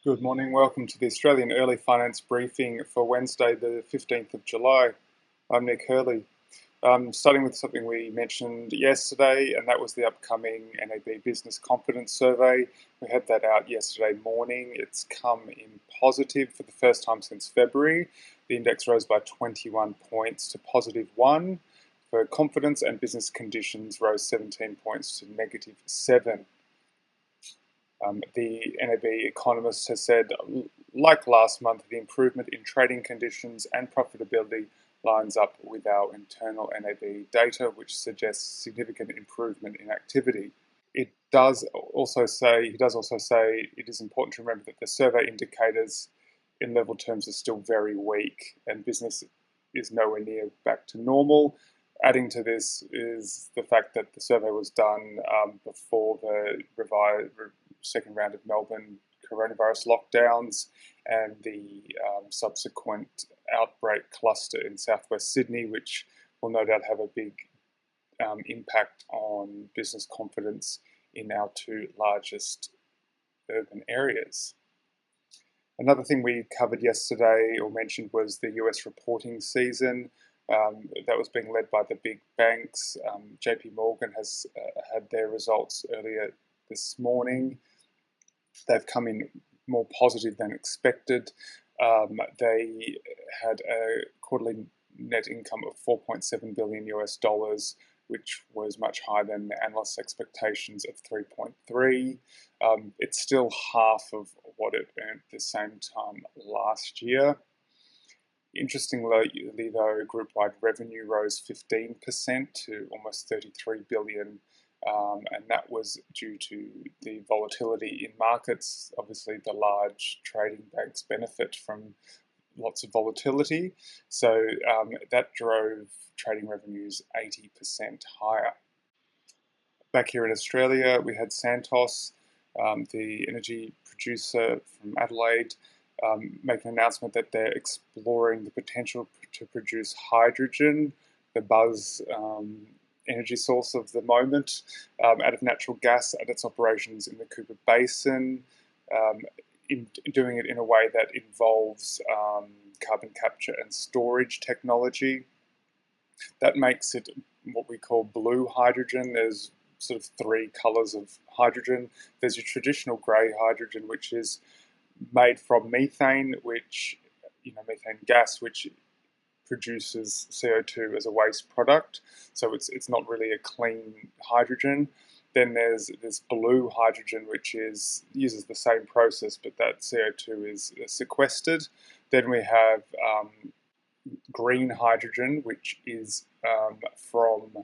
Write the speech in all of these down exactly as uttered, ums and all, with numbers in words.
Good morning. Welcome to the Australian Early Finance Briefing for Wednesday, the fifteenth of July. I'm Nick Hurley. Um, starting with something we mentioned yesterday, and that was the upcoming N A B Business Confidence Survey. We had that out yesterday morning. It's come in positive for the first time since February. The index rose by twenty-one points to positive one. For confidence, and business conditions rose seventeen points to negative seven. Um, the N A B economist has said, like last month, the improvement in trading conditions and profitability lines up with our internal N A B data, which suggests significant improvement in activity. It does also say, he does also say it is important to remember that the survey indicators in level terms are still very weak and business is nowhere near back to normal. Adding to this is the fact that the survey was done um, before the revised second round of Melbourne coronavirus lockdowns and the um, subsequent outbreak cluster in southwest Sydney, which will no doubt have a big um, impact on business confidence in our two largest urban areas. Another thing we covered yesterday or mentioned was the U S reporting season. Um, that was being led by the big banks. Um, J P Morgan has uh, had their results earlier this morning. They've come in more positive than expected. Um, they had a quarterly net income of four point seven billion U S dollars, which was much higher than the analysts' expectations of three point three. Um, it's still half of what it earned at the same time last year. Interestingly, though, group-wide revenue rose fifteen percent to almost thirty-three billion dollars, um, and that was due to the volatility in markets. Obviously, the large trading banks benefit from lots of volatility, so um, that drove trading revenues eighty percent higher. Back here in Australia, we had Santos, um, the energy producer from Adelaide, um, make an announcement that they're exploring the potential to produce hydrogen, the buzz um, energy source of the moment, um, out of natural gas at its operations in the Cooper Basin, um, in doing it in a way that involves um, carbon capture and storage technology. That makes it what we call blue hydrogen. There's sort of three colours of hydrogen. There's your traditional grey hydrogen, which is made from methane, which, you know, methane gas, which produces C O two as a waste product. So it's it's not really a clean hydrogen. Then there's this blue hydrogen, which is uses the same process, but that C O two is sequestered. Then we have um, green hydrogen, which is um, from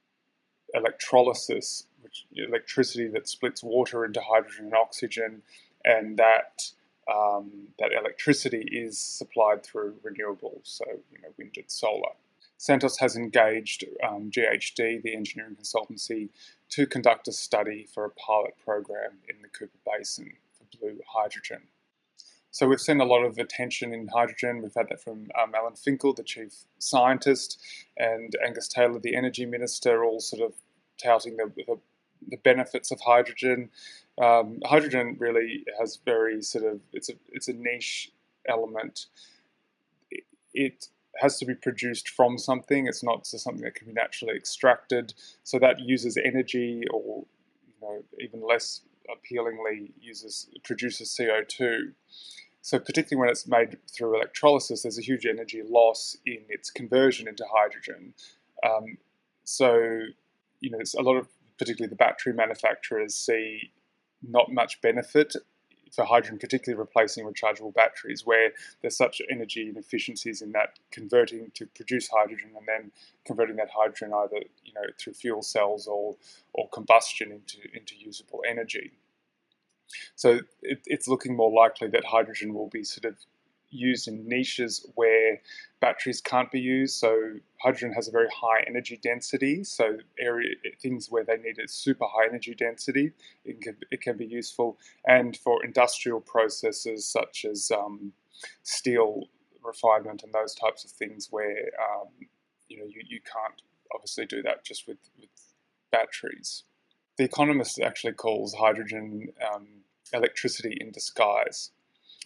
electrolysis, which electricity that splits water into hydrogen and oxygen, and that um, that electricity is supplied through renewables, so you know, wind and solar. Santos has engaged um, G H D, the engineering consultancy, to conduct a study for a pilot program in the Cooper Basin for blue hydrogen. So we've seen a lot of attention in hydrogen. We've had that from um, Alan Finkel, the chief scientist, and Angus Taylor, the energy minister, all sort of touting the, the, the benefits of hydrogen. Um, hydrogen really has very sort of, it's a, it's a niche element. It, it has to be produced from something. It's not just something that can be naturally extracted. So that uses energy, or you know, even less appealingly uses produces C O two. So particularly when it's made through electrolysis, there's a huge energy loss in its conversion into hydrogen. Um, so, you know, it's a lot of, particularly the battery manufacturers, see not much benefit for hydrogen, particularly replacing rechargeable batteries, where there's such energy inefficiencies in that converting to produce hydrogen and then converting that hydrogen either, you know, through fuel cells or or combustion into into usable energy. So it, it's looking more likely that hydrogen will be sort of used in niches where batteries can't be used. So hydrogen has a very high energy density. So area things where they need a super high energy density, it can, it can be useful. And for industrial processes such as um, steel refinement and those types of things, where um, you know you, you can't obviously do that just with, with batteries. The Economist actually calls hydrogen um, electricity in disguise.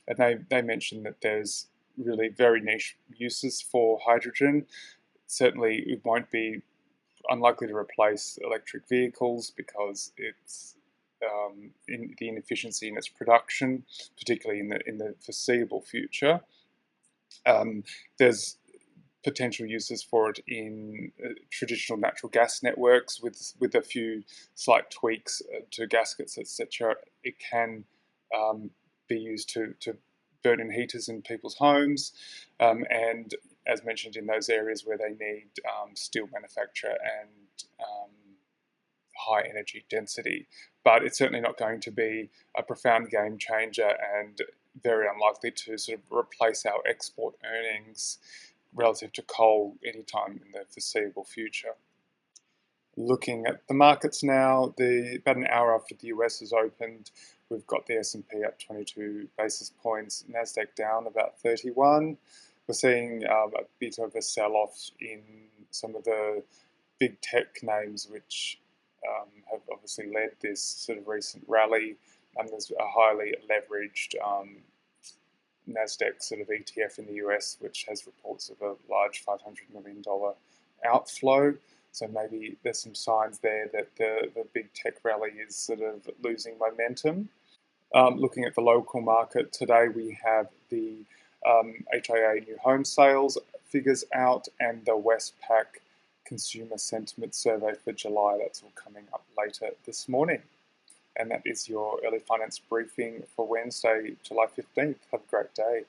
and they, they mentioned that there's really very niche uses for hydrogen. Certainly it won't be unlikely to replace electric vehicles because it's um, in the inefficiency in its production, particularly in the in the foreseeable future. Um, there's potential uses for it in uh, traditional natural gas networks with with a few slight tweaks to gaskets, et cetera. It can um, be used to to burn in heaters in people's homes, um, and as mentioned, in those areas where they need um, steel manufacture and um, high energy density. But it's certainly not going to be a profound game changer and very unlikely to sort of replace our export earnings relative to coal anytime in the foreseeable future. Looking at the markets now, the about an hour after the U S has opened, we've got the S and P up twenty-two basis points, NASDAQ down about thirty-one. We're seeing um, a bit of a sell-off in some of the big tech names, which um, have obviously led this sort of recent rally. And there's a highly leveraged um, NASDAQ sort of E T F in the U S, which has reports of a large five hundred million dollars outflow. So maybe there's some signs there that the, the big tech rally is sort of losing momentum. Um, looking at the local market today, we have the um, H I A new home sales figures out and the Westpac consumer sentiment survey for July. That's all coming up later this morning. And that is your early finance briefing for Wednesday, July fifteenth. Have a great day.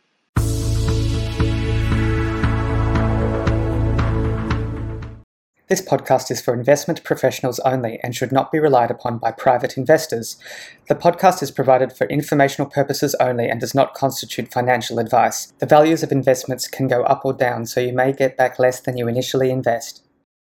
This podcast is for investment professionals only and should not be relied upon by private investors. The podcast is provided for informational purposes only and does not constitute financial advice. The values of investments can go up or down, so you may get back less than you initially invest.